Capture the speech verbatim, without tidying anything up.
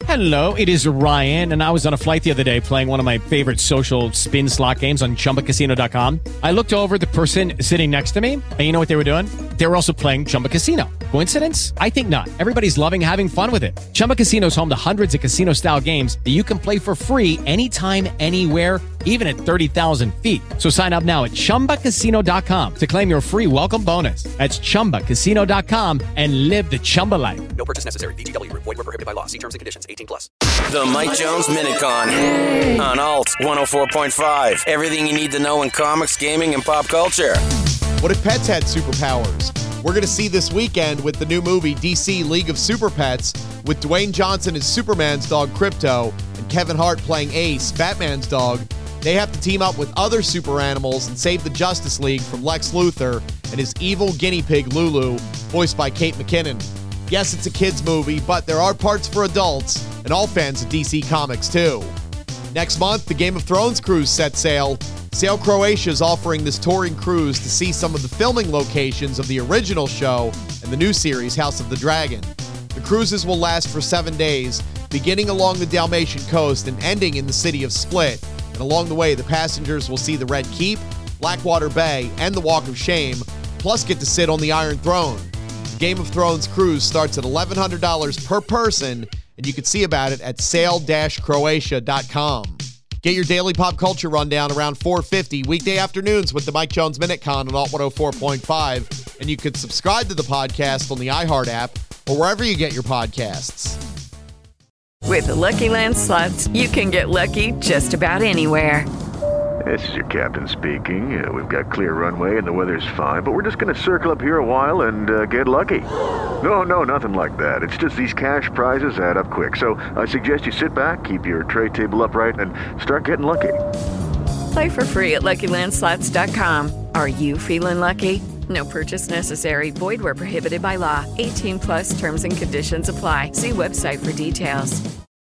Hello, it is Ryan, and I was on a flight the other day playing one of my favorite social spin slot games on Chumba Casino dot com. I looked over at the person sitting next to me, and you know what they were doing? They were also playing Chumba Casino. Coincidence? I think not. Everybody's loving having fun with it. Chumba Casino is home to hundreds of casino-style games that you can play for free anytime, anywhere, even at thirty thousand feet. So sign up now at Chumba Casino dot com to claim your free welcome bonus. That's Chumba Casino dot com and live the Chumba life. No purchase necessary. V G W. Void where prohibited by law. See terms and conditions. eighteen plus. The Mike Jones Minute Con on Alt one oh four point five. Everything you need to know in comics, gaming, and pop culture. What if pets had superpowers? We're going to see this weekend with the new movie D C League of Super Pets, with Dwayne Johnson as Superman's dog Krypto and Kevin Hart playing Ace, Batman's dog. They have to team up with other super animals and save the Justice League from Lex Luthor and his evil guinea pig Lulu, voiced by Kate McKinnon. Yes, it's a kids movie, but there are parts for adults and all fans of D C Comics too. Next month, the Game of Thrones cruise sets sail. Sail Croatia is offering this touring cruise to see some of the filming locations of the original show and the new series, House of the Dragon. The cruises will last for seven days, beginning along the Dalmatian coast and ending in the city of Split. And along the way, the passengers will see the Red Keep, Blackwater Bay, and the Walk of Shame, plus get to sit on the Iron Throne. The Game of Thrones cruise starts at eleven hundred dollars per person, and you can see about it at sail dash croatia dot com. Get your daily pop culture rundown around four fifty weekday afternoons with the Mike Jones Minute Con on Alt one oh four point five, and you can subscribe to the podcast on the iHeart app or wherever you get your podcasts. With the Lucky Land Slots, you can get lucky just about anywhere. This is your captain speaking. Uh, we've got clear runway and the weather's fine, but we're just going to circle up here a while and uh, get lucky. No, no, nothing like that. It's just these cash prizes add up quick. So I suggest you sit back, keep your tray table upright, and start getting lucky. Play for free at Lucky Land Slots dot com. Are you feeling lucky? No purchase necessary. Void where prohibited by law. eighteen plus terms and conditions apply. See website for details.